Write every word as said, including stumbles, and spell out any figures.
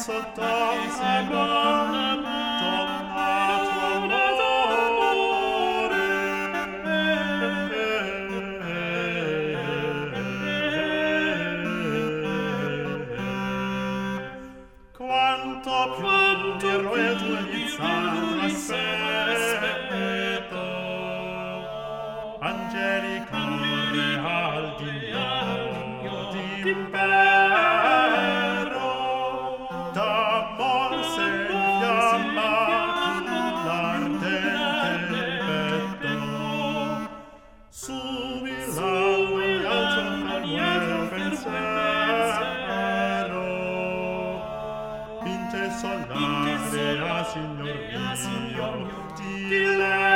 sotto amore, tornato amore. Quanto più dirò e tu aspetto, angelico real digno d'impero, d'amor se infiammato l'ardente petto, subito in alto mio pensiero, in te solare a signor mio, di lei